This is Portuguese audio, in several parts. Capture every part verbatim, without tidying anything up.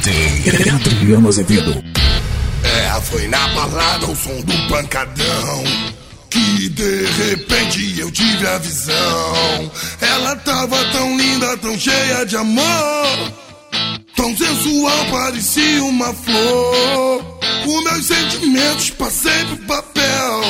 D J Adriano Azevedo. É, foi na balada o som do pancadão que de repente eu tive a visão. Ela tava tão linda, tão cheia de amor, tão sensual, parecia uma flor. Os meus sentimentos passei pro papel,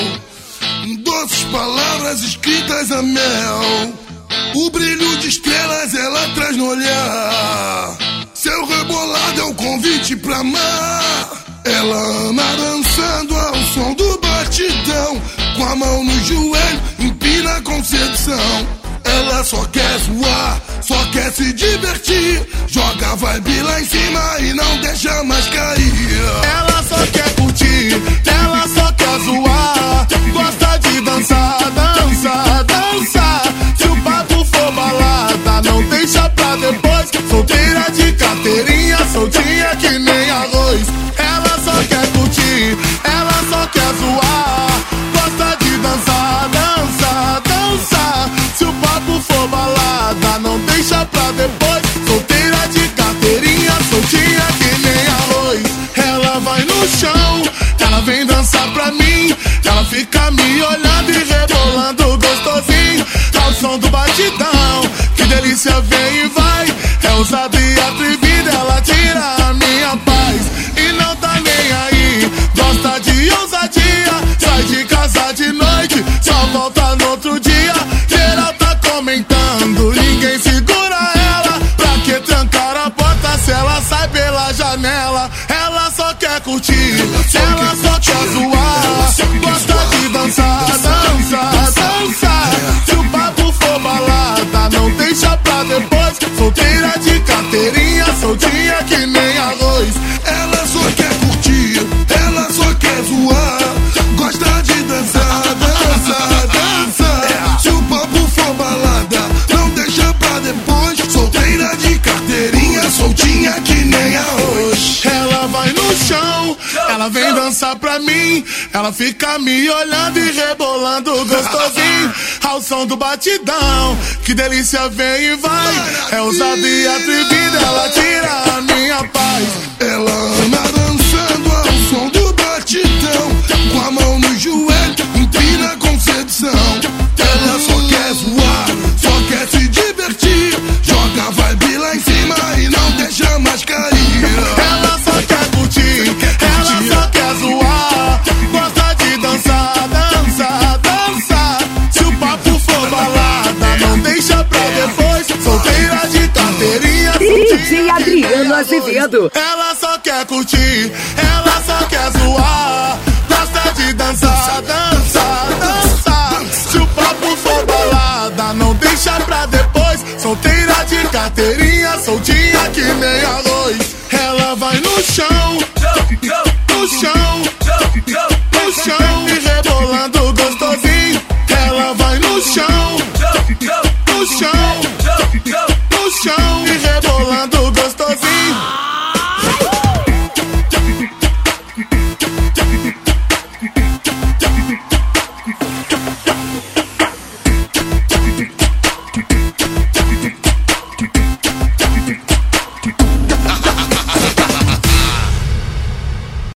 doces palavras escritas a mel. O brilho de estrelas ela traz no olhar, seu rebolado é o convite pra amar. Ela ama dançando ao som do batidão, com a mão no joelho, empina com sedução. Ela só quer zoar, só quer se divertir, joga a vibe lá em cima e não deixa mais cair. Ela só quer curtir, ela só quer zoar, gosta de dançar, dançar, dançar. Se o papo for balada, não deixa pra depois. Solteira de carteirinha, soltinha que nem arroz. Ela só quer curtir, ela só quer zoar, gosta de dançar, dançar, dançar. Se o papo for balada, não deixa pra depois. Solteira de carteirinha, soltinha que nem arroz. Ela vai no chão, ela vem dançar pra mim, ela fica me olhando e rebolando gostosinho ao som do batidão. Que delícia, vem e vai, é ousada e atrevida, ela tira a minha paz e não tá nem aí. Gosta de ousadia, sai de casa de noite, só volta no outro dia. Geral tá comentando, ninguém segura ela. Pra que trancar a porta se ela sai pela janela? Ela só quer curtir, ela só quer zoar, gosta de dançar, dançar, dançar. Se o papo for balada, não deixa pra depois. Solteira de carteirinha, soltinha que nem arroz. Ela só quer curtir, ela só quer zoar, gosta de dançar, dançar, dançar. Se o papo for balada, não deixa pra depois. Solteira de carteirinha, soltinha que nem arroz. Ela vai no chão, ela vem dançar pra mim, ela fica me olhando e rebolando gostosinho ao som do batidão. Que delícia, vem e vai, é ousada e atrevida, ela tira a minha paz. Ela ama dançando ao som do batidão, com a mão no joelho, empina com sedução. Ela só quer zoar, só quer se divertir, joga a vibe lá em cima e não deixa mais cair. Ela só quer curtir, ela só quer zoar, gosta de dançar, dançar, dançar. Se o papo for balada, não deixa pra depois. Solteira de carteirinha, D J Adriano Azevedo. ela só quer curtir, ela só quer zoar, gosta de dançar, dançar, dançar. Se o papo for balada, não deixa pra depois. Solteira de carteirinha, soltinha